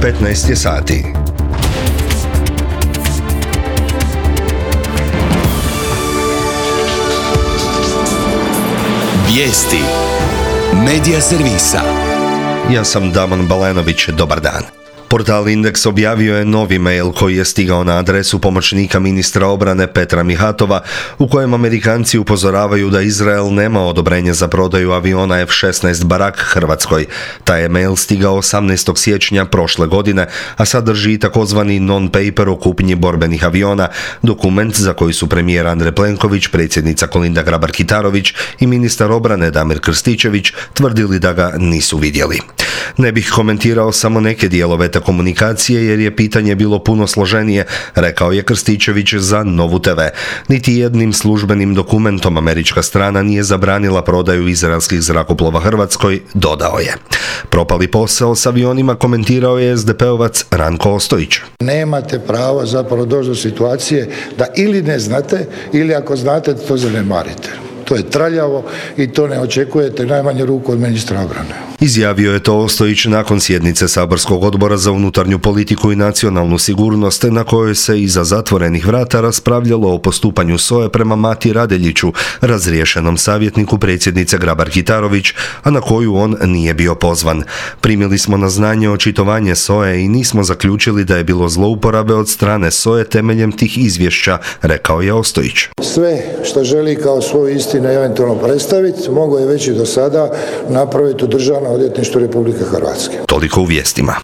15 je sati. Vijesti Medija servisa. Ja sam Damon Balenović, dobar dan. Portal Indeks objavio je novi mail koji je stigao na adresu pomoćnika ministra obrane Petra Mihatova, u kojem Amerikanci upozoravaju da Izrael nema odobrenje za prodaju aviona F-16 Barak Hrvatskoj. Taj je mail stigao 18. siječnja prošle godine, a sadrži takozvani non-paper o kupnji borbenih aviona, dokument za koji su premijer Andrej Plenković, predsjednica Kolinda Grabar-Kitarović i ministar obrane Damir Krstičević tvrdili da ga nisu vidjeli. Ne bih komentirao samo neke dijelove te komunikacije jer je pitanje bilo puno složenije, rekao je Krstičević za Novu TV. Niti jednim službenim dokumentom američka strana nije zabranila prodaju izraelskih zrakoplova Hrvatskoj, dodao je. Propali posao s avionima komentirao je SDP-ovac Ranko Ostojić. Nemate pravo zapravo doći do situacije da ili ne znate ili ako znate to zanemarite. To je traljavo i to ne očekujete najmanju ruku od ministra obrane. Izjavio je to Ostojić nakon sjednice saborskog odbora za unutarnju politiku i nacionalnu sigurnost, na kojoj se iza zatvorenih vrata raspravljalo o postupanju SOA-e prema Mati Radeljiću, razriješenom savjetniku predsjednice Grabar-Kitarović, a na koju on nije bio pozvan. Primili smo na znanje očitovanje SOA-e i nismo zaključili da je bilo zlouporabe od strane SOA-e temeljem tih izvješća, rekao je Ostojić. Sve što želi kao svoju istinu eventualno predstaviti, mogu je već i do sada napraviti u Državnom odvjetništvu Republike Hrvatske. Toliko u vijestima.